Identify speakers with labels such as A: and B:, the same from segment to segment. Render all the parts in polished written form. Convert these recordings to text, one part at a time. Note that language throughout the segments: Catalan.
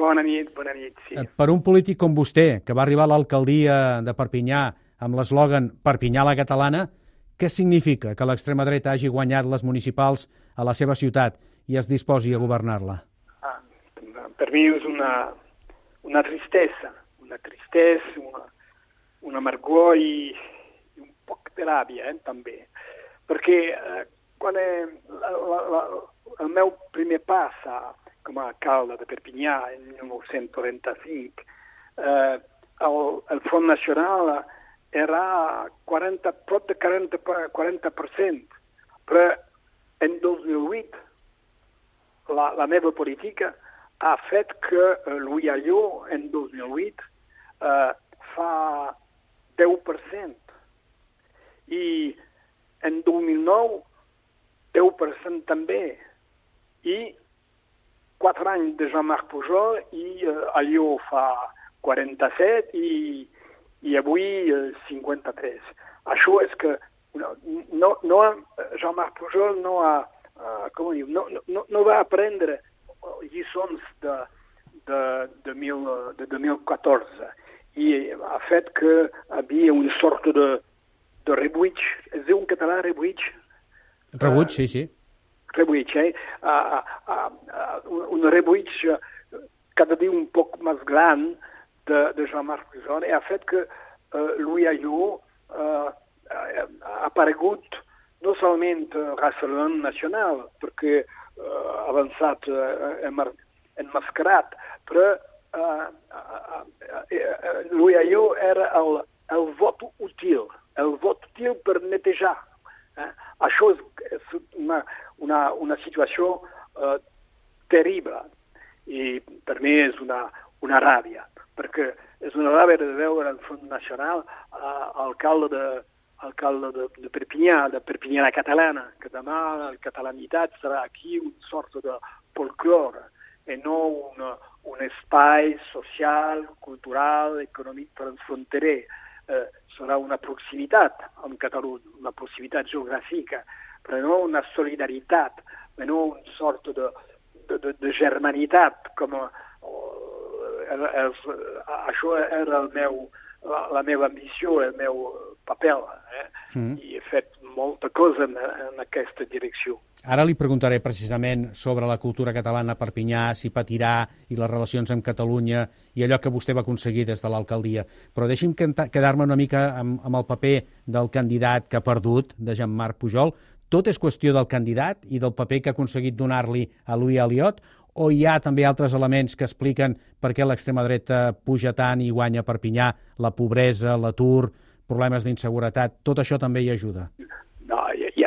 A: Bona nit, sí.
B: Per un polític com vostè, que va arribar a l'alcaldia de Perpinyà amb l'eslògan Perpinyà la catalana, què significa que l'extrema dreta hagi guanyat les municipals a la seva ciutat i es disposi a governar-la?
A: Per mi és una tristesa, un amargor i un poc de ràbia, també. Perquè quan el meu primer pas com a alcalde de Perpinyà en 1935, el Front Nacional era prop de 40%, però en 2008 la meva política ha fet que l'Uialló en 2008 fa 10% i en 2009 10% també i 4 anys de Jean-Marc Pujol i allò fa 47 i avui 53. Això és que Jean-Marc Pujol no va aprendre lliçons de 2014 i ha fet que hi havia una sort de rebuig. Es diu en català rebuig?
B: Rebuig, sí.
A: Rebuig, un rebuig cada dia un poc més gran de Jean-Marc Pujol i ha fet que l'Uialló ha aparegut no solament a Rassemblement Nacional, perquè ha avançat enmascarat, però l'Uialló era el vot útil per netejar. Això és una situació terrible i per mi és una ràbia, perquè és una ràbia de veure el Front Nacional alcalde de Perpinyà, de Perpinyà la catalana, que demà la catalanitat serà aquí una sort de folklore i no un espai social, cultural, econòmic transfronterer. Serà una proximitat amb Catalunya, una proximitat geogràfica, però no una solidaritat, però no una sort de germanitat, com això era la meva ambició, el meu paper, i he fet molta cosa en aquesta direcció.
B: Ara li preguntaré precisament sobre la cultura catalana a Perpinyà, si patirà i les relacions amb Catalunya i allò que vostè va aconseguir des de l'alcaldia. Però deixi'm quedar-me una mica amb el paper del candidat que ha perdut, de Jean-Marc Pujol. Tot és qüestió del candidat i del paper que ha aconseguit donar-li a Louis Alliot, o hi ha també altres elements que expliquen per què l'extrema dreta puja tant i guanya a Perpinyà, la pobresa, l'atur, problemes d'inseguretat, tot això també hi ajuda?
A: No,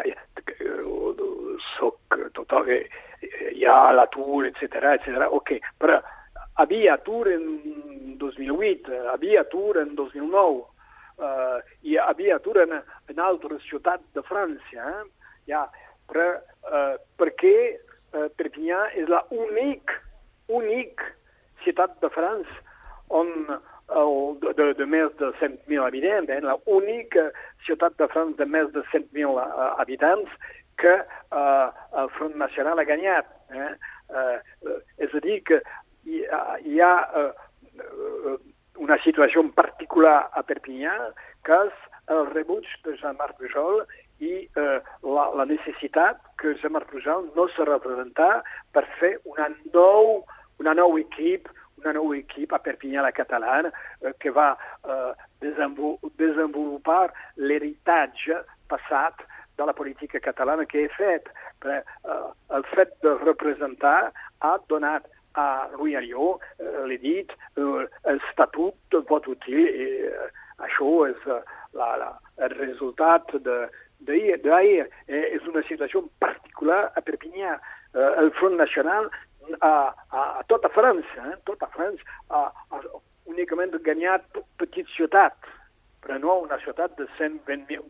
A: hi ha l'atur, etc. Ok, però hi havia atur en 2008, hi havia atur en 2009, hi havia atur en altres ciutats de França, però perquè Perpinyà és l'únic ciutat de França on de més de 100.000 habitants, l'única ciutat de França de més de 100.000 habitants que el Front Nacional ha guanyat. És a dir, que hi ha una situació en particular a Perpinyà, que és el rebuig de Jean-Marc Pujol i la necessitat que Jean-Marc Pujol no se representa per fer una nou equip a Perpinyà la catalana que va desenvolupar l'heritatge passat de la política catalana que he fet. El fet de representar ha donat a Louis Alliot, l'he dit, l'estatut de vot útil, i això és el resultat d'ahir. És una situació particular a Perpinyà. El Front Nacional a tota França ha únicament guanyat petites ciutats, però no una ciutat de 120.000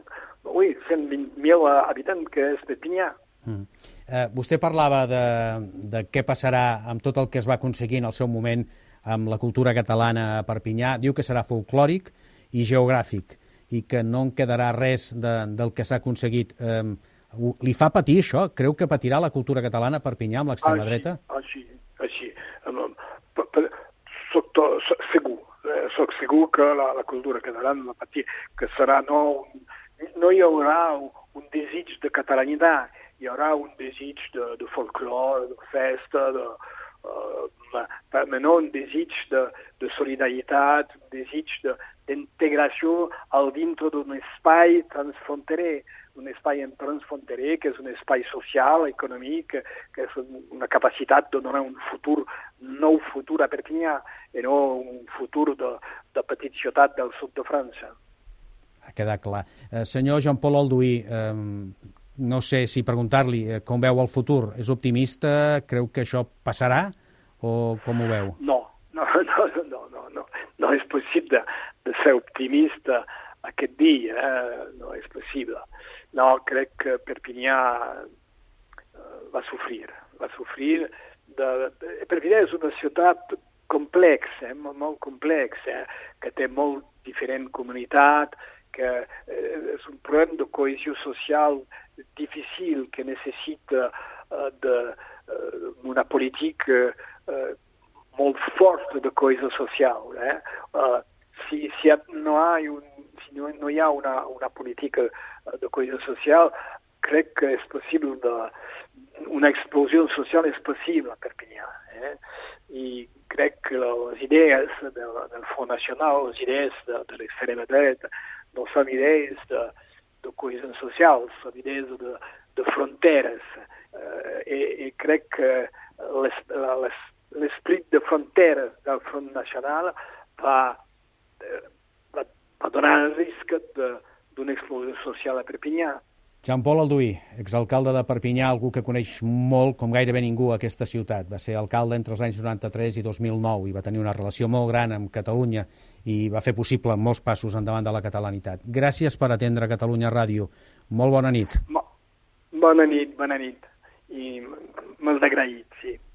A: habitants, que és Perpinyà.
B: Vostè parlava de què passarà amb tot el que es va aconseguir en el seu moment amb la cultura catalana a Perpinyà. Diu que serà folclòric i geogràfic i que no en quedarà res del que s'ha aconseguit. Li fa patir això? Creu que patirà la cultura catalana a Perpinyà amb l'extrema dreta?
A: Així. soc segur que la cultura catalana va patir, que serà no hi haurà un desig de catalanitat, hi haurà un desig de folklore, de festa, però no un desig de solidaritat, un desig d'integració al dintre d'un espai transfronterer, un espai transfronterer que és un espai social, econòmic, que és una capacitat de donar un nou futur a Perpinyà i no un futur de petita ciutat del sud de França.
B: Ha quedat clar. Senyor Jean-Paul Alduí, no sé si preguntar-li com veu el futur. És optimista? Creu que això passarà? O com ho veu?
A: No és possible de ser optimista aquest dia, no és possible. No, crec que Perpinyà va sofrir. Perpinyà és una ciutat complexa, molt complexa, que té molt diferent comunitat, que és un problema de cohesió social difícil que necessita d'una política molt forta de cohesió social. Si no hi ha una política de cohesió social, crec que és possible una explosió social és possible a Perpinyà. I crec que les idees del Front Nacional, les idees de l'extrema dreta, no són idees de cohesió social, són idees de fronteres. I crec que l'esperit de fronteres del Front Nacional va donar el risc d'una explosió social a Perpinyà.
B: Jean-Paul Alduí, exalcalde de Perpinyà, algú que coneix molt, com gairebé ningú, aquesta ciutat. Va ser alcalde entre els anys 93 i 2009 i va tenir una relació molt gran amb Catalunya i va fer possible molts passos endavant de la catalanitat. Gràcies per atendre Catalunya Ràdio. Molt bona nit.
A: Bona nit. I molt agraït, sí.